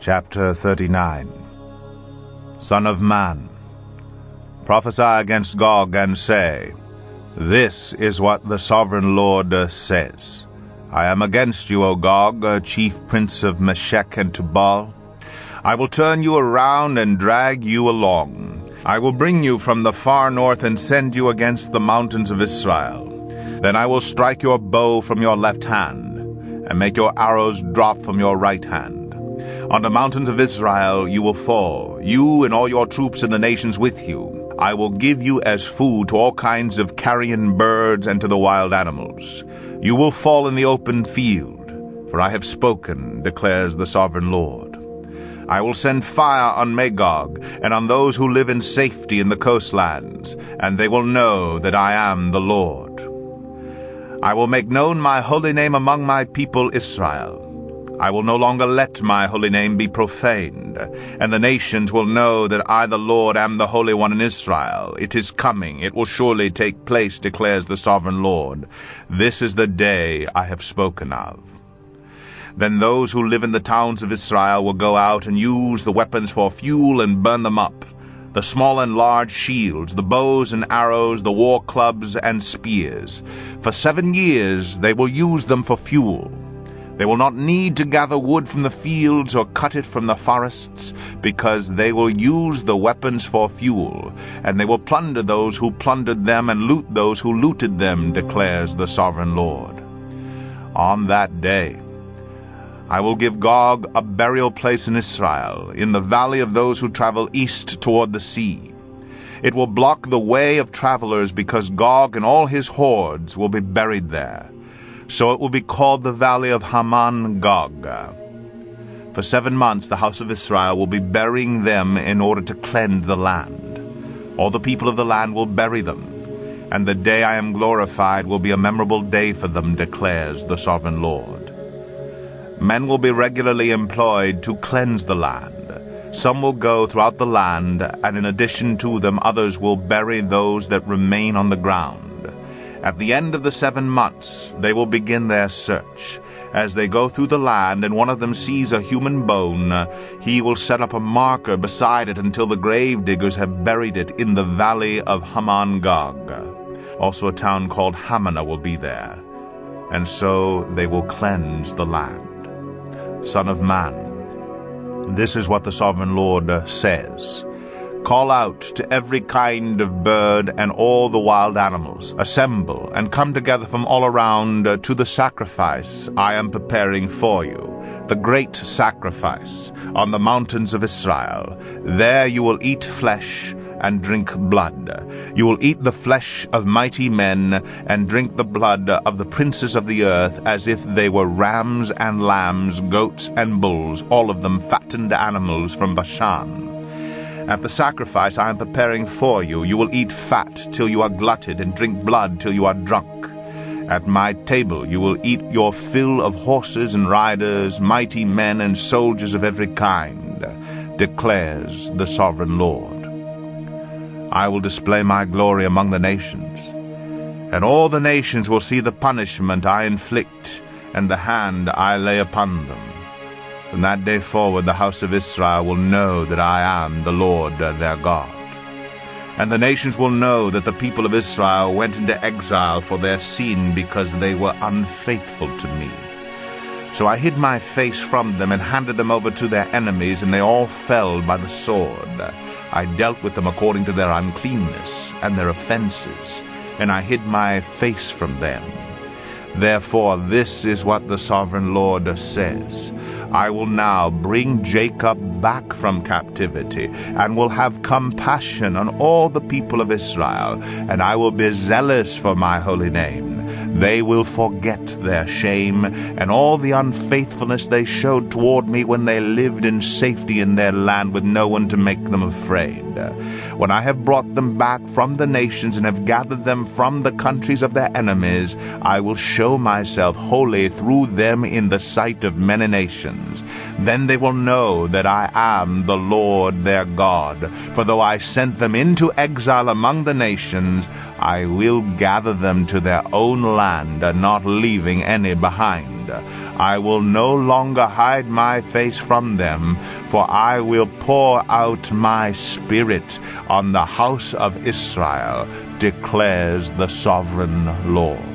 Chapter 39. Son of man, prophesy against Gog and say, This is what the sovereign Lord says. I am against you, O Gog, chief prince of Meshech and Tubal. I will turn you around and drag you along. I will bring you from the far north and send you against the mountains of Israel. Then I will strike your bow from your left hand, and make your arrows drop from your right hand. On the mountains of Israel you will fall, you and all your troops and the nations with you. I will give you as food to all kinds of carrion birds and to the wild animals. You will fall in the open field, for I have spoken, declares the sovereign Lord. I will send fire on Magog and on those who live in safety in the coastlands, and they will know that I am the Lord. I will make known my holy name among my people Israel. I will no longer let my holy name be profaned, and the nations will know that I, the Lord, am the Holy One in Israel. It is coming, it will surely take place, declares the sovereign Lord. This is the day I have spoken of. Then those who live in the towns of Israel will go out and use the weapons for fuel and burn them up, the small and large shields, the bows and arrows, the war clubs and spears. For 7 years they will use them for fuel. They will not need to gather wood from the fields or cut it from the forests, because they will use the weapons for fuel, and they will plunder those who plundered them and loot those who looted them, declares the sovereign Lord. On that day I will give Gog a burial place in Israel, in the valley of those who travel east toward the sea. It will block the way of travelers, because Gog and all his hordes will be buried there. So it will be called the Valley of Hamon Gog. For 7 months the house of Israel will be burying them in order to cleanse the land. All the people of the land will bury them, and the day I am glorified will be a memorable day for them, declares the sovereign Lord. Men will be regularly employed to cleanse the land. Some will go throughout the land, and in addition to them others will bury those that remain on the ground. At the end of the 7 months they will begin their search. As they go through the land and one of them sees a human bone, he will set up a marker beside it until the grave diggers have buried it in the valley of Hamon Gog. Also a town called Hamanah will be there, and so they will cleanse the land. Son of man, this is what the sovereign Lord says. Call out to every kind of bird and all the wild animals. Assemble and come together from all around to the sacrifice I am preparing for you, the great sacrifice on the mountains of Israel. There you will eat flesh and drink blood. You will eat the flesh of mighty men and drink the blood of the princes of the earth, as if they were rams and lambs, goats and bulls, all of them fattened animals from Bashan. At the sacrifice I am preparing for you, you will eat fat till you are glutted, and drink blood till you are drunk. At my table you will eat your fill of horses and riders, mighty men and soldiers of every kind, declares the sovereign Lord. I will display my glory among the nations, and all the nations will see the punishment I inflict and the hand I lay upon them. From that day forward the house of Israel will know that I am the Lord their God. And the nations will know that the people of Israel went into exile for their sin, because they were unfaithful to me. So I hid my face from them and handed them over to their enemies, and they all fell by the sword. I dealt with them according to their uncleanness and their offenses, and I hid my face from them. Therefore this is what the sovereign Lord says. I will now bring Jacob back from captivity, and will have compassion on all the people of Israel, and I will be zealous for my holy name. They will forget their shame, and all the unfaithfulness they showed toward me when they lived in safety in their land with no one to make them afraid. When I have brought them back from the nations and have gathered them from the countries of their enemies, I will show myself holy through them in the sight of many nations. Then they will know that I am the Lord their God. For though I sent them into exile among the nations, I will gather them to their own land, not leaving any behind. I will no longer hide my face from them, for I will pour out my Spirit on the house of Israel, declares the sovereign Lord.